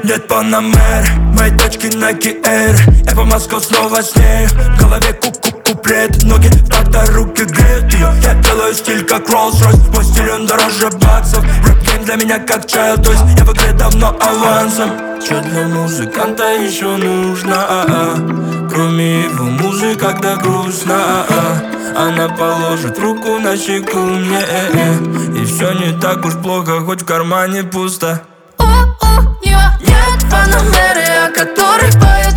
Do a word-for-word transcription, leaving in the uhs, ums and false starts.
Нет Панамер, мои точки Nike Air. Я по Москве снова с ней. В голове ку-ку куплет, ноги в такт, а руки греют ее. Я делаю стиль как Rolls-Royce, мой стиль он дороже баксов. Рэп-гейм для меня как child, то есть я в игре давно авансом. Чё для музыканта еще нужно, а-а? Кроме его музыки, когда грустно, а-а. Она положит руку на щеку мне, э-э. И все не так уж плохо, хоть в кармане пусто. О-о, yeah. Нет Панамеры, о которых поет